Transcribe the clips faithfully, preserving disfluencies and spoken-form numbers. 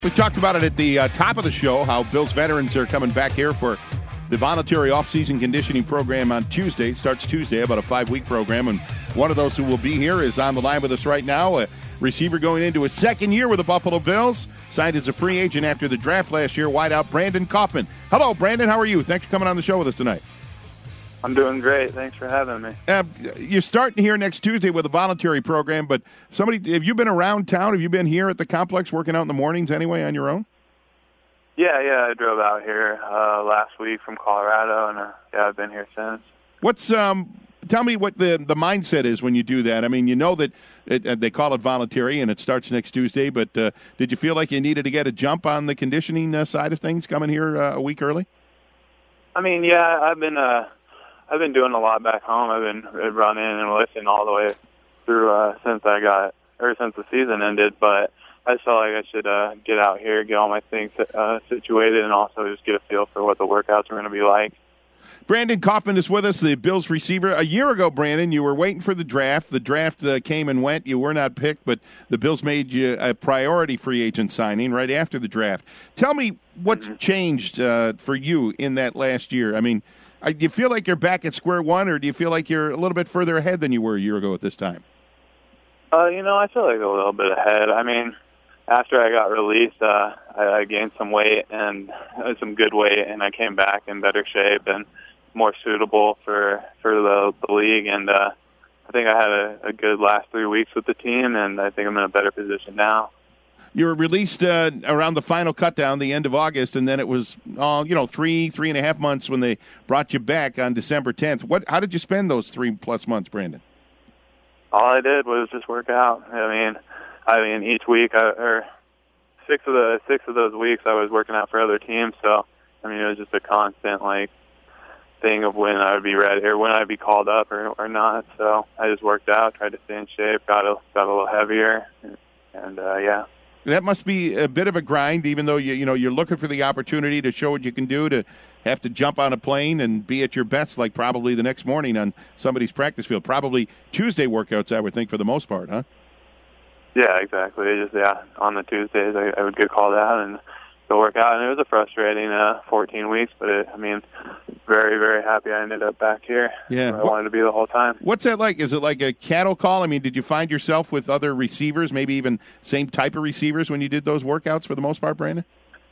We talked about it at the uh, top of the show, how Bills veterans are coming back here for the voluntary off-season conditioning program on Tuesday. It starts Tuesday, about a five-week program, and one of those who will be here is on the line with us right now, a receiver going into his second year with the Buffalo Bills, signed as a free agent after the draft last year, wideout Brandon Kaufman. Hello, Brandon. How are you? Thanks for coming on the show with us tonight. I'm doing great. Thanks for having me. Uh, you're starting here next Tuesday with a voluntary program, but somebody, have you been around town? Have you been here at the complex working out in the mornings anyway on your own? Yeah, yeah. I drove out here uh, last week from Colorado, and uh, yeah, I've been here since. What's um? Tell me what the the mindset is when you do that. I mean, you know that it, uh, they call it voluntary, and it starts next Tuesday. But uh, did you feel like you needed to get a jump on the conditioning uh, side of things coming here uh, a week early? I mean, yeah, I've been uh, I've been doing a lot back home. I've been running and lifting all the way through uh, since I got or since the season ended. But I just felt like I should uh, get out here, get all my things uh, situated, and also just get a feel for what the workouts are going to be like. Brandon Kaufman is with us, the Bills receiver. A year ago, Brandon, you were waiting for the draft. The draft uh, came and went. You were not picked, but the Bills made you a priority free agent signing right after the draft. Tell me what's mm-hmm. changed uh, for you in that last year. I mean, do you feel like you're back at square one, or do you feel like you're a little bit further ahead than you were a year ago at this time? Uh, you know, I feel like a little bit ahead. I mean, after I got released, uh, I, I gained some weight and uh, some good weight, and I came back in better shape and more suitable for for the, the league. And uh, I think I had a, a good last three weeks with the team, and I think I'm in a better position now. You were released uh, around the final cutdown, the end of August, and then it was, uh, you know, three, three and a half months when they brought you back on December tenth. What? How did you spend those three plus months, Brandon? All I did was just work out. I mean, I mean, each week, I, or six of the six of those weeks, I was working out for other teams. So, I mean, it was just a constant like thing of when I would be ready or when I'd be called up or, or not. So I just worked out, tried to stay in shape, got a got a little heavier, and, and uh, yeah. That must be a bit of a grind, even though you you know you're looking for the opportunity to show what you can do, to have to jump on a plane and be at your best, like probably the next morning on somebody's practice field. Probably Tuesday workouts, I would think, for the most part, huh? Yeah, exactly. It just yeah, on the Tuesdays I, I would get called out and go work out, and it was a frustrating uh, fourteen weeks, but it, I mean, very very happy I ended up back here. Yeah, where I wanted to be the whole time. What's that like? Is it like a cattle call? I mean, did you find yourself with other receivers, maybe even same type of receivers when you did those workouts for the most part, Brandon?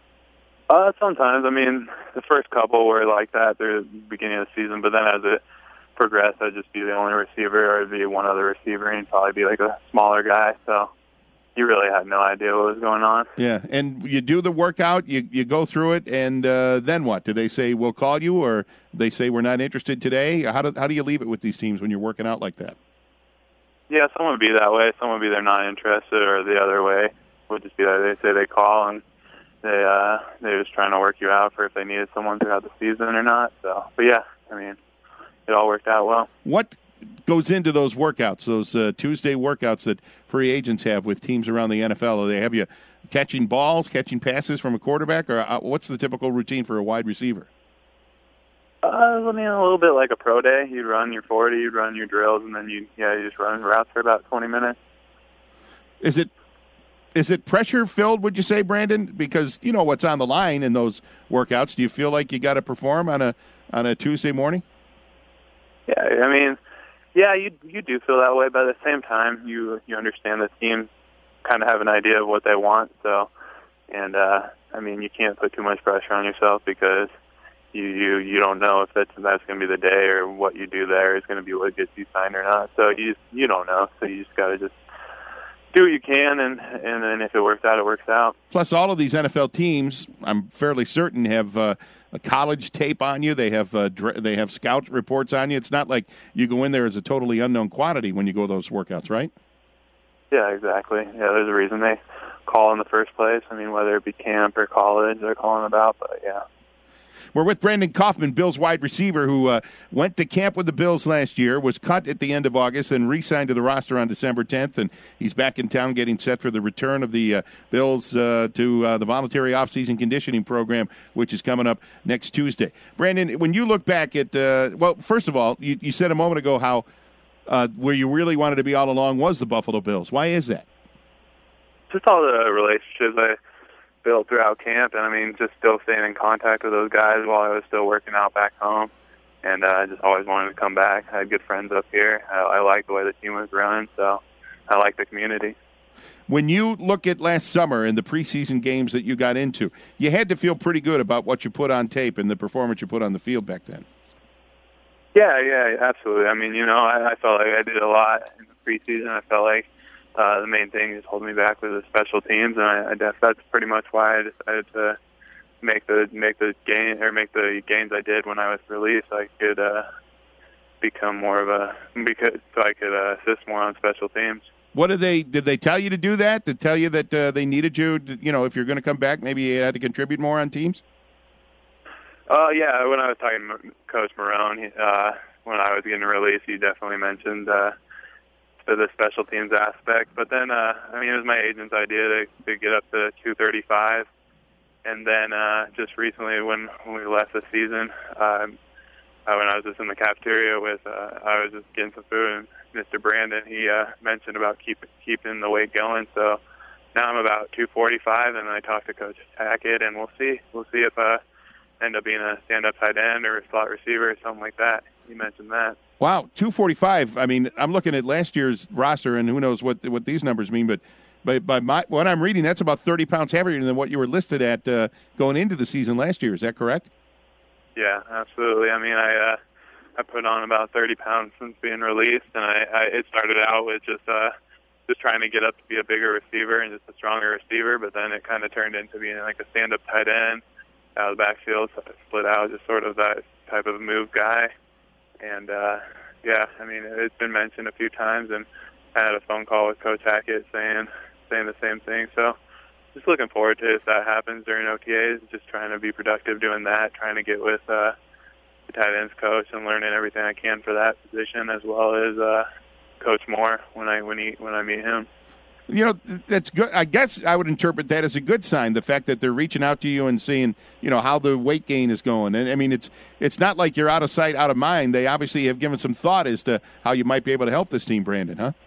Uh, sometimes. I mean, the first couple were like that through the beginning of the season, but then as it progressed, I'd just be the only receiver, or I'd be one other receiver, and probably be like a smaller guy. So you really had no idea what was going on. Yeah, and you do the workout, you you go through it, and uh, then what? Do they say, we'll call you, or they say, we're not interested today? How do, how do you leave it with these teams when you're working out like that? Yeah, some would be that way. Some would be they're not interested, or the other way would just be that they say they call, and they, uh, they're just trying to work you out for if they needed someone throughout the season or not. So, but yeah, I mean, it all worked out well. What goes into those workouts, those uh, Tuesday workouts that free agents have with teams around the N F L? Do they have you catching balls, catching passes from a quarterback, or uh, what's the typical routine for a wide receiver? Uh, I mean, a little bit like a pro day. You'd run your forty, you'd run your drills, and then you yeah, you just run routes for about twenty minutes. Is it is it pressure filled? Would you say, Brandon? Because you know what's on the line in those workouts. Do you feel like you got to perform on a on a Tuesday morning? Yeah, I mean. Yeah, you you do feel that way, but at the same time, you you understand the team kind of have an idea of what they want. So, and uh, I mean, you can't put too much pressure on yourself because you you, you don't know if that's that's going to be the day, or what you do there is going to be what gets you signed or not. So you you don't know. So you just got to just do what you can, and and then if it works out, it works out. Plus, all of these N F L teams, I'm fairly certain, have uh, a college tape on you. They have uh, dr- they have scout reports on you. It's not like you go in there as a totally unknown quantity when you go those workouts, right? Yeah, exactly. Yeah, there's a reason they call in the first place. I mean, whether it be camp or college, they're calling about, but yeah. We're with Brandon Kaufman, Bills wide receiver, who uh, went to camp with the Bills last year, was cut at the end of August, and re-signed to the roster on December tenth, and he's back in town getting set for the return of the uh, Bills uh, to uh, the voluntary off-season conditioning program, which is coming up next Tuesday. Brandon, when you look back at, uh, well, first of all, you, you said a moment ago how uh, where you really wanted to be all along was the Buffalo Bills. Why is that? Just all the relationships I built throughout camp, and I mean, just still staying in contact with those guys while I was still working out back home. And uh, I just always wanted to come back. I had good friends up here. I, I liked the way the team was run, so I like the community. When you look at last summer and the preseason games that you got into, you had to feel pretty good about what you put on tape and the performance you put on the field back then. Yeah, yeah, absolutely. I mean, you know, I, I felt like I did a lot in the preseason. I felt like uh, the main thing just holding me back was the special teams, and I, I guess that's pretty much why I decided to make the make the game or make the games I did when I was released. So I could uh, become more of a because so I could uh, assist more on special teams. What did they did they tell you to do that? Did tell you that uh, they needed you? To, you know, if you're going to come back, maybe you had to contribute more on teams. Uh, yeah, when I was talking to Coach Marone, uh, when I was getting released, he definitely mentioned uh, the special teams aspect. But then, uh, I mean, it was my agent's idea to, to get up to two thirty-five. And then uh, just recently, when, when we left the season, um, uh, when I was just in the cafeteria with, uh, I was just getting some food, and Mister Brandon, he uh, mentioned about keep, keeping the weight going. So now I'm about two forty-five, and I talked to Coach Hackett, and we'll see. We'll see if I uh, end up being a stand-up tight end or a slot receiver or something like that. He mentioned that. Wow, two forty-five. I mean, I'm looking at last year's roster, and who knows what what these numbers mean, but By, by my, what I'm reading, that's about thirty pounds heavier than what you were listed at uh, going into the season last year. Is that correct? Yeah, absolutely. I mean, I uh, I put on about thirty pounds since being released, and I, I it started out with just uh, just trying to get up to be a bigger receiver and just a stronger receiver, but then it kind of turned into being like a stand-up tight end out of the backfield, so I split out, just sort of that type of move guy. And, uh, yeah, I mean, it's been mentioned a few times, and I had a phone call with Coach Hackett saying saying the same thing. So just looking forward to if that happens during O T As, just trying to be productive doing that, trying to get with uh, the tight ends coach and learning everything I can for that position, as well as uh, Coach Moore when I when he when I meet him. You know, that's good. I guess I would interpret that as a good sign, the fact that they're reaching out to you and seeing, you know, how the weight gain is going. And, I mean, it's it's not like you're out of sight, out of mind. They obviously have given some thought as to how you might be able to help this team, Brandon, huh?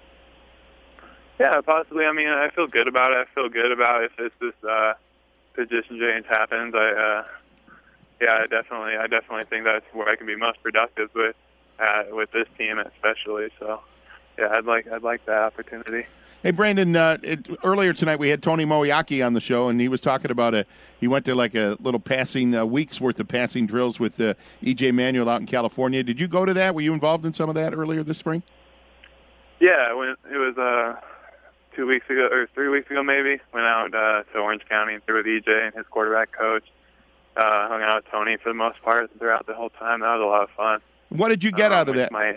Yeah, possibly. I mean, I feel good about it. I feel good about if this, this uh, position change happens. I, uh, yeah, I definitely, I definitely think that's where I can be most productive with, uh, with this team especially. So, yeah, I'd like, I'd like that opportunity. Hey, Brandon, uh, it, earlier tonight we had Tony Moeaki on the show, and he was talking about a, he went to like a little passing, uh, week's worth of passing drills with uh, E J Manuel out in California. Did you go to that? Were you involved in some of that earlier this spring? Yeah, I went, it was uh, two weeks ago, or three weeks ago maybe, went out uh, to Orange County and through with E J and his quarterback coach. Uh, hung out with Tony for the most part throughout the whole time. That was a lot of fun. What did you get um, out of that? My,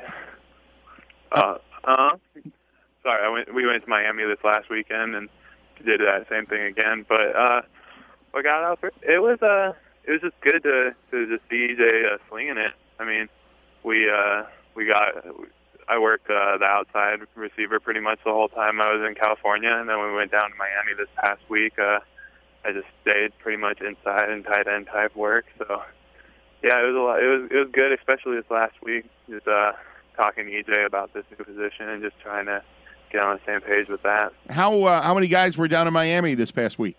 uh, uh, Sorry, I went, we went to Miami this last weekend and did that same thing again. But uh, what got out for it was uh, it was just good to to just see E J uh, slinging it. I mean, we uh, we got I worked uh, the outside receiver pretty much the whole time I was in California, and then when we went down to Miami this past week, uh, I just stayed pretty much inside and tight end type work. So yeah, it was a lot. It was it was good, especially this last week, just uh, talking to E J about this new position and just trying to get on the same page with that. How uh, how many guys were down in Miami this past week?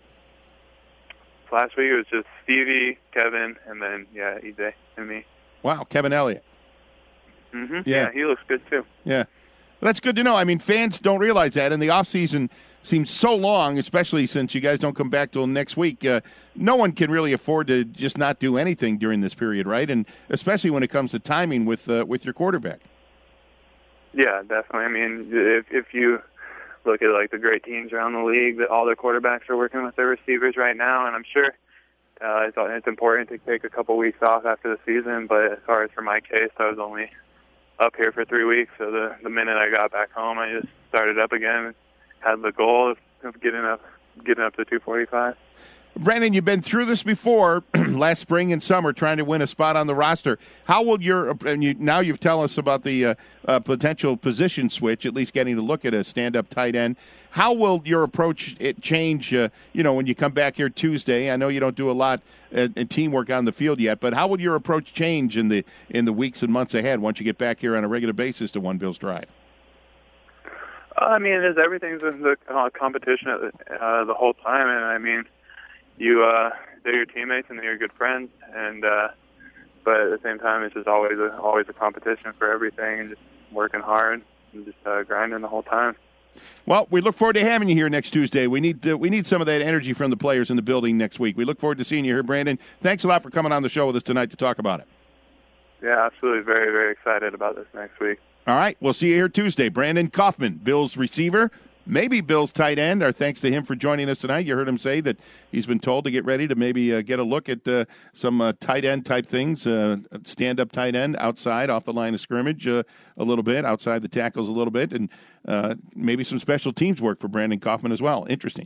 Last week it was just Stevie, Kevin, and then, yeah, E J and me. Wow, Kevin Elliott. Mm-hmm. Yeah. yeah, he looks good too. Yeah. Well, that's good to know. I mean, fans don't realize that, and the offseason seems so long, especially since you guys don't come back till next week. Uh, no one can really afford to just not do anything during this period, right? And especially when it comes to timing with uh, with your quarterback. Yeah, definitely. I mean, if if you look at like the great teams around the league, that all their quarterbacks are working with their receivers right now, and I'm sure uh, it's, it's important to take a couple weeks off after the season. But as far as for my case, I was only up here for three weeks, so the the minute I got back home, I just started up again. Had the goal of, of getting up getting up to two forty-five. Brandon, you've been through this before, last spring and summer, trying to win a spot on the roster. How will your and you, now you've tell us about the uh, uh, potential position switch, at least getting to look at a stand-up tight end. How will your approach it change? Uh, you know, when you come back here Tuesday, I know you don't do a lot uh, in teamwork on the field yet, but how will your approach change in the in the weeks and months ahead once you get back here on a regular basis to One Bills Drive? Uh, I mean, there's everything's in the uh, competition uh, the whole time, and I mean. you uh, they're your teammates and they're your good friends, and uh, but at the same time, it's just always a, always a competition for everything, and just working hard and just uh, grinding the whole time. Well, we look forward to having you here next Tuesday. We need to, we need some of that energy from the players in the building next week. We look forward to seeing you here, Brandon. Thanks a lot for coming on the show with us tonight to talk about it. Yeah, absolutely. Very, very excited about this next week. All right, we'll see you here Tuesday. Brandon Kaufman, Bills receiver, maybe Bills tight end. Our thanks to him for joining us tonight. You heard him say that he's been told to get ready to maybe uh, get a look at uh, some uh, tight end type things, uh, stand-up tight end outside off the line of scrimmage uh, a little bit, outside the tackles a little bit, and uh, maybe some special teams work for Brandon Kaufman as well. Interesting.